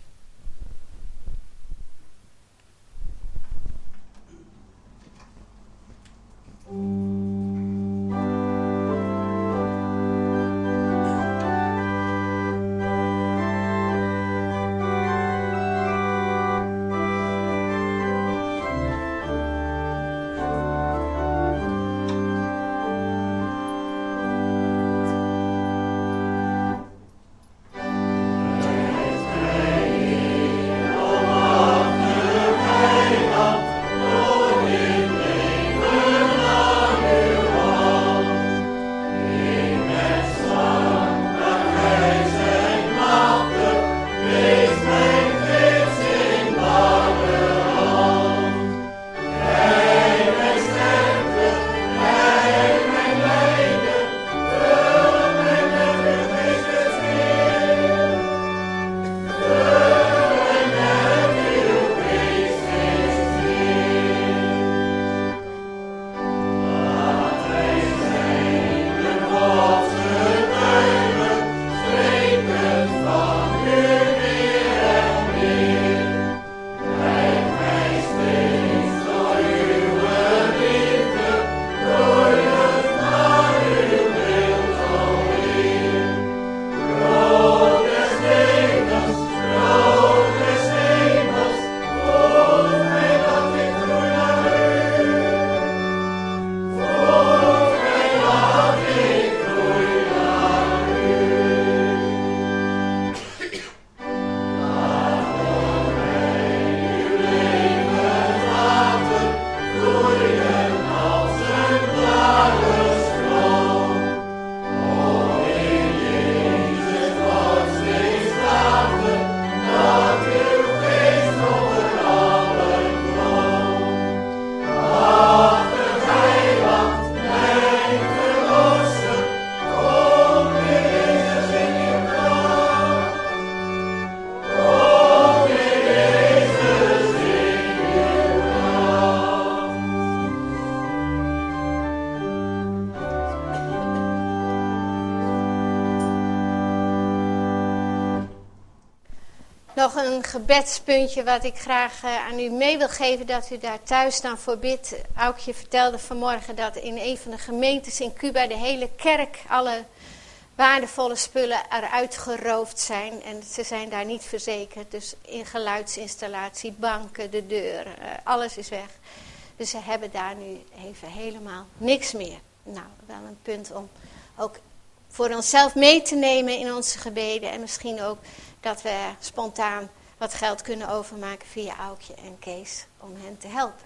Nog een gebedspuntje wat ik graag uh, aan u mee wil geven, dat u daar thuis dan voor bidt. Aukje vertelde vanmorgen dat in een van de gemeentes in Cuba de hele kerk, alle waardevolle spullen eruit geroofd zijn. En ze zijn daar niet verzekerd, dus in geluidsinstallatie, banken, de deur, uh, alles is weg. Dus ze hebben daar nu even helemaal niks meer. Nou, wel een punt om ook voor onszelf mee te nemen in onze gebeden en misschien ook dat we spontaan wat geld kunnen overmaken via Aukje en Kees om hen te helpen.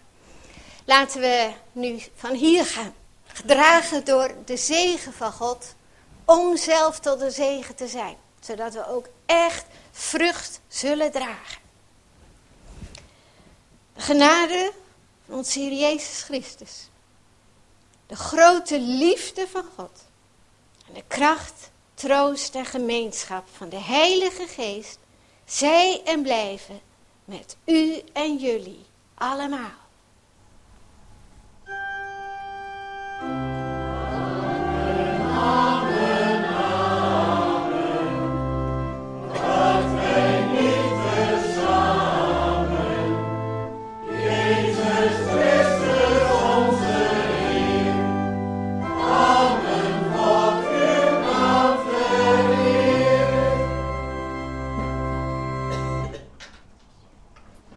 Laten we nu van hier gaan. Gedragen door de zegen van God. Om zelf tot de zegen te zijn. Zodat we ook echt vrucht zullen dragen. De genade van onze Heer Jezus Christus. De grote liefde van God. En de kracht, troost en gemeenschap van de Heilige Geest, zij en blijven met u en jullie allemaal.